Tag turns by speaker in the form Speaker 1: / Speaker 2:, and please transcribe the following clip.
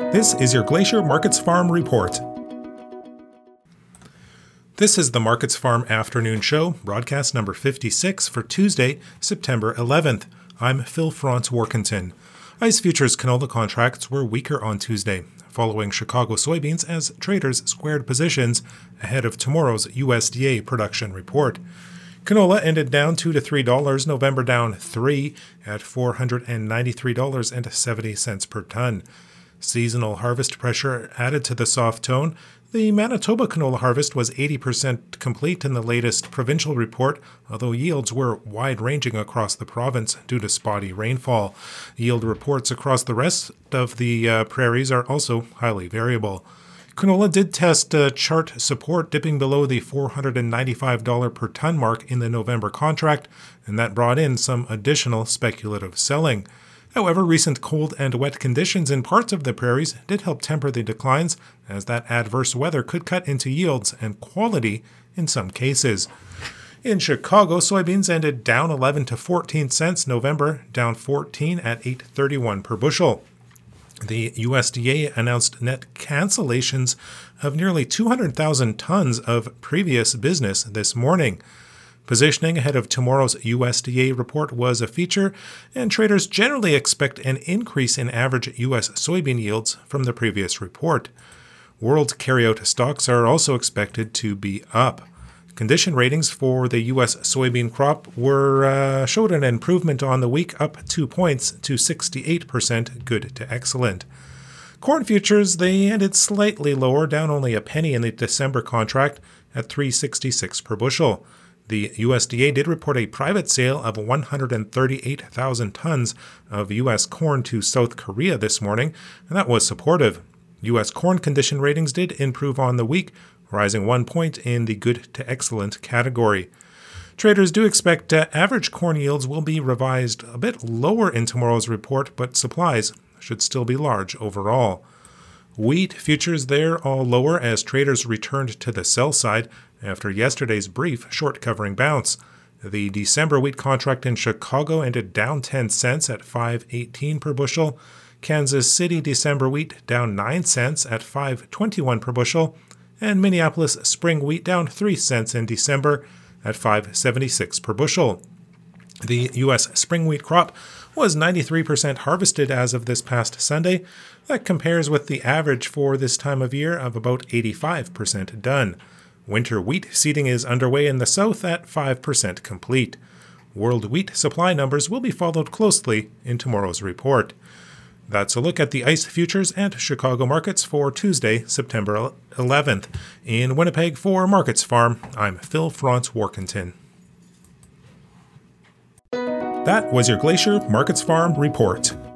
Speaker 1: This is your Glacier Markets Farm Report. This is the Markets Farm Afternoon Show, broadcast number 56 for Tuesday, September 11th. I'm Phil Franz-Warkentin. ICE futures canola contracts were weaker on Tuesday, following Chicago soybeans as traders squared positions ahead of tomorrow's USDA production report. Canola ended down $2 to $3, November down $3 at $493.70 per ton. Seasonal harvest pressure added to the soft tone. The Manitoba canola harvest was 80% complete in the latest provincial report, although yields were wide-ranging across the province due to spotty rainfall. Yield reports across the rest of the prairies are also highly variable. Canola did test chart support, dipping below the $495 per ton mark in the November contract, and that brought in some additional speculative selling. However, recent cold and wet conditions in parts of the prairies did help temper the declines, as that adverse weather could cut into yields and quality in some cases. In Chicago, soybeans ended down 11 to 14 cents, November down 14 at $8.31 per bushel. The USDA announced net cancellations of nearly 200,000 tons of previous business this morning. Positioning ahead of tomorrow's USDA report was a feature, and traders generally expect an increase in average U.S. soybean yields from the previous report. World carryout stocks are also expected to be up. Condition ratings for the U.S. soybean crop showed an improvement on the week, up 2 points to 68% good to excellent. Corn futures, they ended slightly lower, down only a penny in the December contract at $3.66 per bushel. The USDA did report a private sale of 138,000 tons of U.S. corn to South Korea this morning, and that was supportive. U.S. corn condition ratings did improve on the week, rising 1 point in the good to excellent category. Traders do expect average corn yields will be revised a bit lower in tomorrow's report, but supplies should still be large overall. Wheat futures there all lower as traders returned to the sell side after yesterday's brief short covering bounce. The December wheat contract in Chicago ended down 10 cents at $5.18 per bushel. Kansas City December wheat down 9 cents at $5.21 per bushel. And Minneapolis spring wheat down 3 cents in December at $5.76 per bushel. The U.S. spring wheat crop was 93% harvested as of this past Sunday. That compares with the average for this time of year of about 85% done. Winter wheat seeding is underway in the south at 5% complete. World wheat supply numbers will be followed closely in tomorrow's report. That's a look at the ICE futures and Chicago markets for Tuesday, September 11th. In Winnipeg for Markets Farm, I'm Phil Franz-Warkentin. That was your Glacier Markets Farm Report.